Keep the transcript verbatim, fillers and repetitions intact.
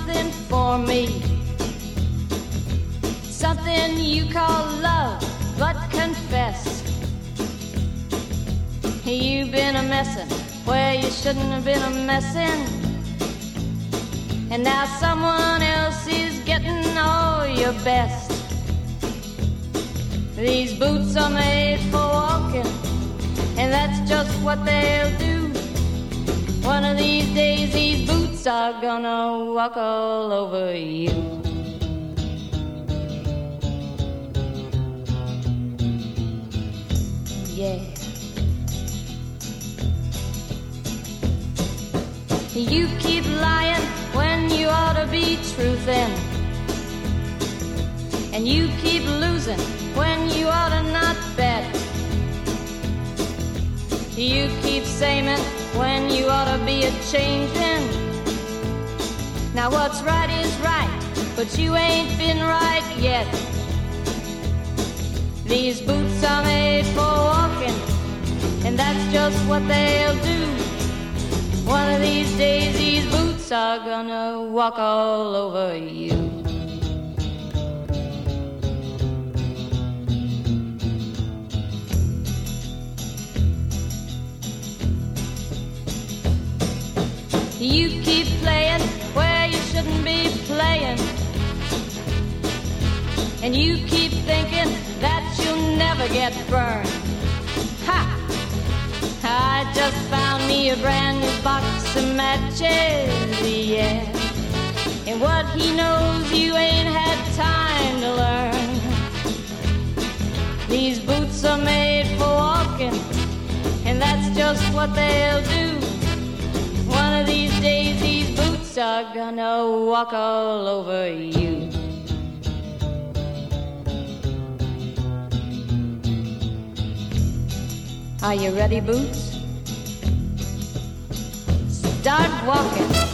something for me, something you call love, but confess you've been a messin' where you shouldn't have been a messin', and now someone else is getting all your best. These boots are made for walking, and that's just what they'll do. One of these days these boots are gonna walk all over you. Yeah. You keep lying when you ought to be truthin', and you keep losing when you ought to not bet. You keep saying when you ought to be a changin'. Now what's right is right, but you ain't been right yet. These boots are made for walking, and that's just what they'll do. One of these days these boots are gonna walk all over you. You keep playing where you shouldn't be playing, and you keep thinking that you'll never get burned. Ha! I just found me a brand new box of matches, yeah. And what he knows you ain't had time to learn. These boots are made for walking, and that's just what they'll do. One of these days these boots are gonna walk all over you. Are you ready, Boots? Start walking.